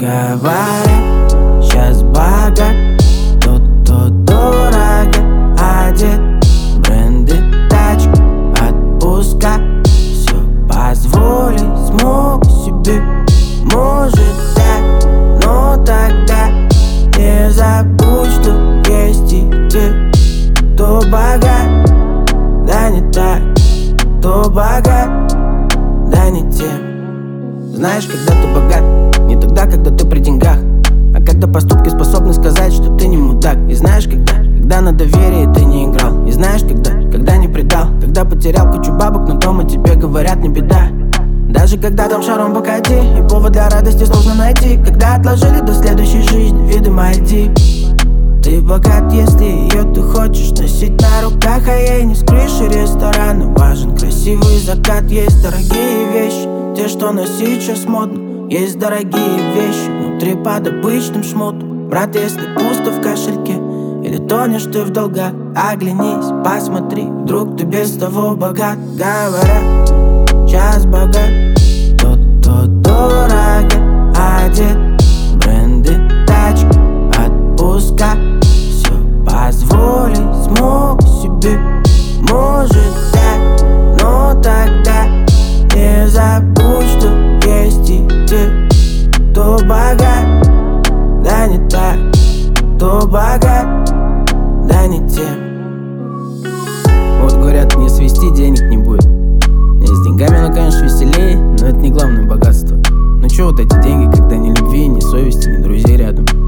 Говорят, сейчас богат тот, кто дорого одет. Бренды, тачки, отпуска, все позволить смог себе. Может так, но тогда не забудь, что есть и те, кто богат, да не так, кто богат, да не тем. Знаешь, когда ты богат, не тогда, когда ты при деньгах, а когда поступки способны сказать, что ты не мудак. И знаешь, когда на доверие ты не играл. И знаешь, когда не предал, когда потерял кучу бабок, но дома тебе говорят не беда. Даже когда там шаром покати, и повод для радости сложно найти. Когда отложили до следующей жизни, видимо, иди. Ты богат, если ее ты хочешь носить на руках, а ей не с крыши ресторана важен красивый закат. Есть дорогие вещи, те, что носить сейчас модно. Есть дорогие вещи внутри под обычным шмотом. Брат, если пусто в кошельке или тонешь ты в долгах, оглянись, посмотри, вдруг ты без того богат. Говорят, сейчас богат тот, кто дорого одет. Бренды, тачки, отпуска, все позволить смог себе. Может так, но тогда не забудь, что есть и те, кто богат, да не так, кто богат, да не тем. Вот говорят, не свести денег не будет. С деньгами оно, конечно, веселее, но это не главное богатство. Ну чё вот эти деньги, когда ни любви, ни совести, ни друзей рядом?